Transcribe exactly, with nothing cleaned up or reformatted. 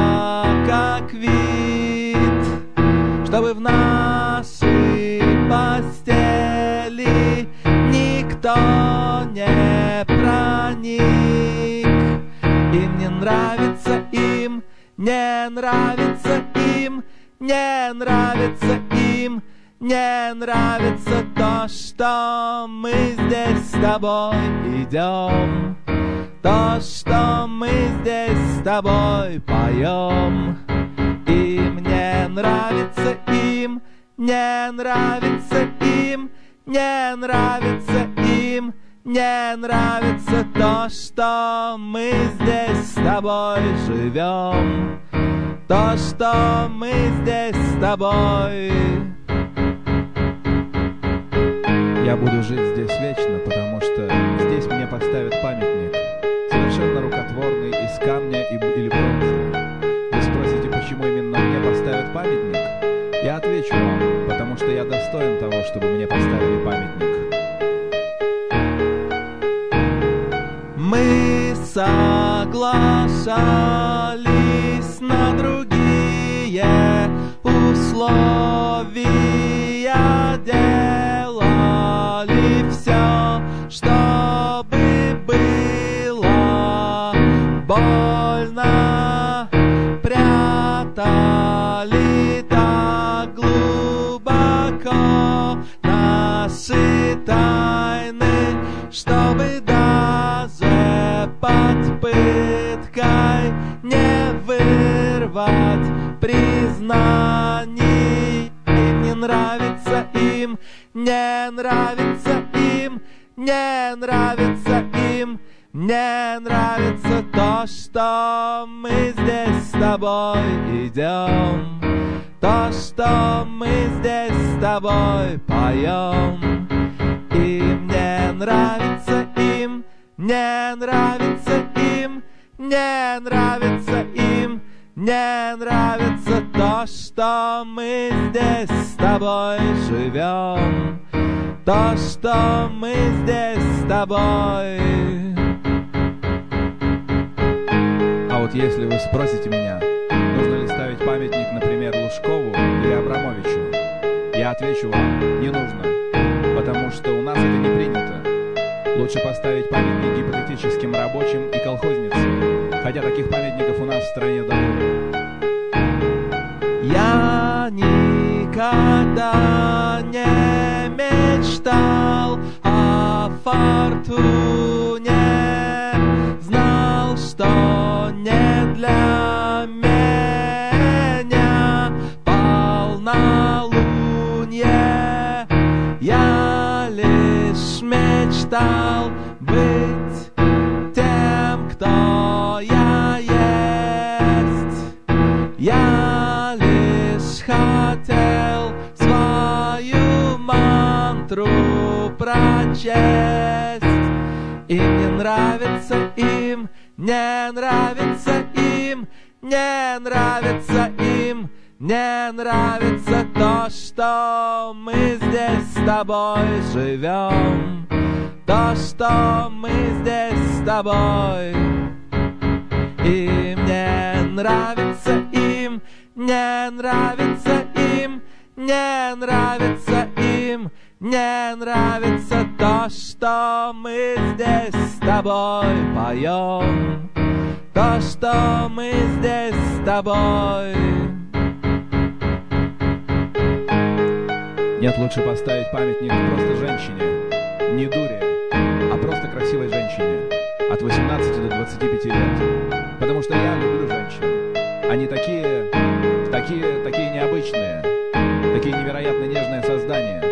как вид, чтобы в нашей постели никто не проник. Им не нравится, им не нравится, им не нравится, им не нравится то, что мы здесь с тобой идем, то, что мы здесь с тобой поем. Им не нравится, им не нравится, им не нравится, им не нравится то, что мы здесь с тобой живем, то, что мы здесь с тобой. Я буду жить здесь вечно, потому что здесь мне поставят памятник, совершенно рукотворный, из камня или бронзы. Вы спросите, почему именно мне поставят памятник? Я отвечу вам, потому что я достоин того, чтобы мне поставили памятник. Мы соглашались на другие условия, делали все, чтобы было больно, прятали так глубоко наши тайны, чтобы даже под пыткой не вырвать признаний. Им не нравится, им не нравится, им не нравится, им не нравится то, что мы здесь с тобой идем, то, что мы здесь с тобой поем. Им не нравится, им не нравится, им не нравится, им не нравится то, что мы здесь с тобой живем, то, что мы здесь с тобой. А вот если вы спросите меня, нужно ли ставить памятник, например, Лужкову или Абрамовичу, я отвечу вам, не нужно, потому что у нас это не принято. Лучше поставить памятник гипотетическим рабочим и колхозницам, хотя таких памятников у нас в стране довольно. Я никогда не мечтал о фортуне, знал, что не для меня полнолуние. Я лишь мечтал быть тем, кто я есть. Я лишь хотел свою мантру прочесть. Им не нравится, им не нравится, им не нравится, им не нравится то, что мы здесь с тобой живем, то, что мы здесь с тобой. Им не нравится, им не нравится, им не нравится, им не нравится то, что мы здесь с тобой поем, то, что мы здесь с тобой. Нет, лучше поставить памятник просто женщине, не дуре, а просто красивой женщине от восемнадцати до двадцати пяти лет. Потому что я люблю женщин. Они такие, такие, такие необычные, такие невероятно нежные создания.